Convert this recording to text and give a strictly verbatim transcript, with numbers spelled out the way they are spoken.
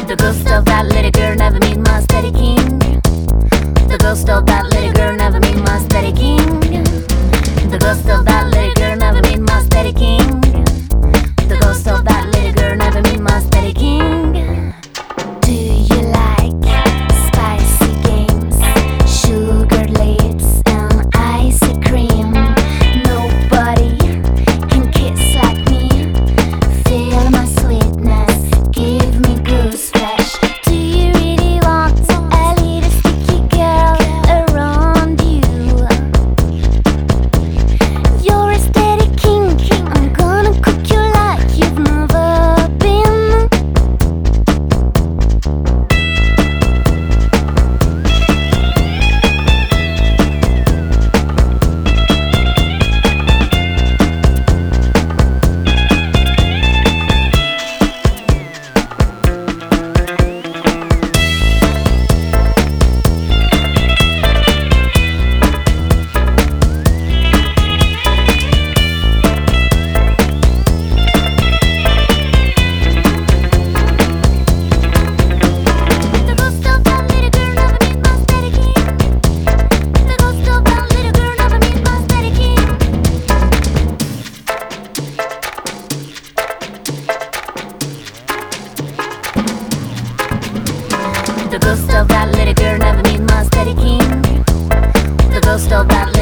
The ghost of that little girl never meet my steady king. The ghost of that little girl never meet my steady king. The ghost of that little girl never meet my steady king. The ghost of that little girl never meet my steady king. Do you like spicy games, sugar lips and icy cream? Nobody can kiss like me. Feel my sweetness, give me goose flesh. Do you really want a little sticky girl around you? You're a steady king, I'm gonna cook you like you've never been. The ghost of that little girl never meet my steady king. The ghost of that